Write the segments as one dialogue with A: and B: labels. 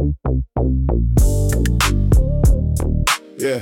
A: Yeah.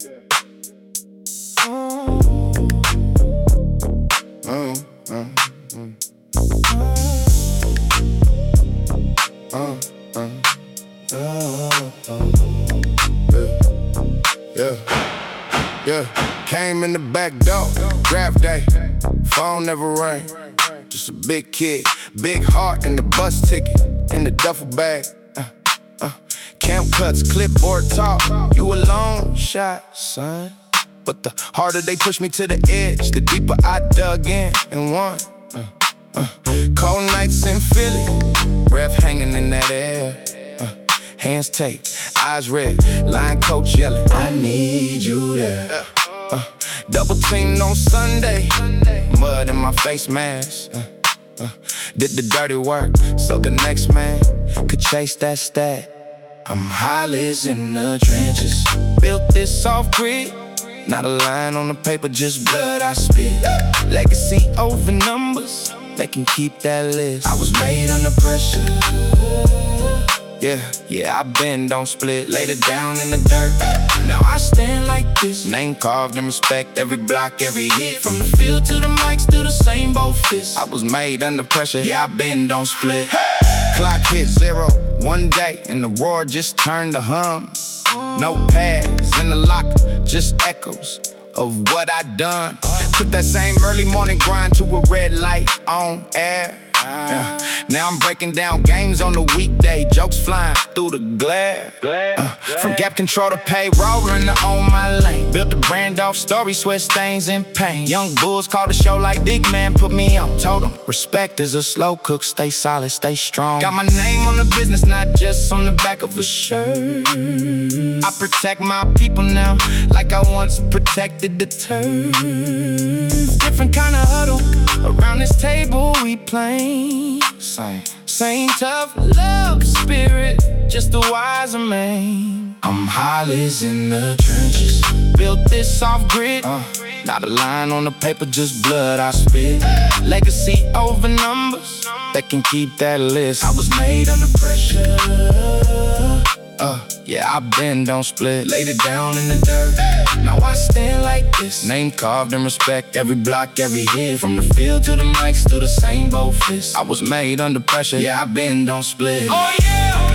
A: Yeah. Came in the back door, draft day, phone never rang. Just a big kid, big heart, and the bus ticket in the duffel bag. Camp cuts, clipboard talk. You a long shot, son. But the harder they pushed me to the edge, the deeper I dug in and won. Cold nights in Philly, breath hanging in that air. Hands taped, eyes red, line coach yelling, I need you there. Double teamed on Sunday, mud in my face mask. Did the dirty work so the next man could chase that stat. I'm hollis in the trenches, built this off grid. Not a line on the paper, just blood I spit. Legacy over numbers, they can keep that list. I was made under pressure. Yeah, I bend, don't split. Laid it down in the dirt. Now I stand like this. Name carved in respect. Every block, every hit. From the field to the mic, still the same both fists. I was made under pressure. Yeah, I bend, don't split. Clock hit 0 one day, and the roar just turned to hum. No pads in the locker, just echoes of what I done. Put that same early morning grind to a red light on air. Now I'm breaking down games on the weekday, jokes flying through the glare. From gap control to payroll, running on my lane. Built the brand off story, sweat stains and pain. Young bulls called the show like Dick Man put me on. Told them, respect is a slow cook, stay solid, stay strong. Got my name on the business, not just on the back of a shirt. I protect my people now, like I once protected the turf. Different kind of huddle, around this table we playing. Same tough love spirit, just a wiser man. I'm hollis in the trenches, built this off grid. Not a line on the paper, just blood I spit. Legacy over numbers, that can keep that list. I was made under pressure. Yeah, I bend, don't split. Laid it down in the dirt. Now I stand like this. Name carved in respect. Every block, every hit. From the field to the mic, still the same both fists. I was made under pressure. Yeah, I bend, don't split. Oh yeah.